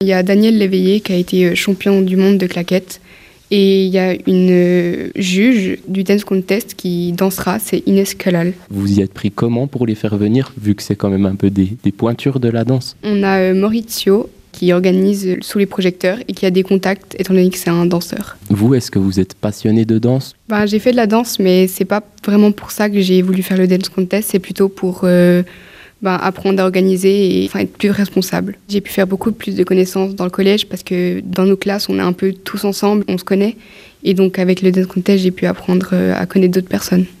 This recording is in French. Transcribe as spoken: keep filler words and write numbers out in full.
Il y a Daniel Léveillé qui a été champion du monde de claquettes. Et il y a une juge du Dance Contest qui dansera, c'est Inès Kalal. Vous y êtes pris comment pour les faire venir, vu que c'est quand même un peu des, des pointures de la danse? On a Maurizio qui organise sous les projecteurs et qui a des contacts étant donné que c'est un danseur. Vous, est-ce que vous êtes passionné de danse? Ben, j'ai fait de la danse, mais c'est pas vraiment pour ça que j'ai voulu faire le Dance Contest, c'est plutôt pour euh, ben, apprendre à organiser et enfin, être plus responsable. J'ai pu faire beaucoup plus de connaissances dans le collège parce que dans nos classes, on est un peu tous ensemble, on se connaît. Et donc avec le Dance Contest, j'ai pu apprendre à connaître d'autres personnes.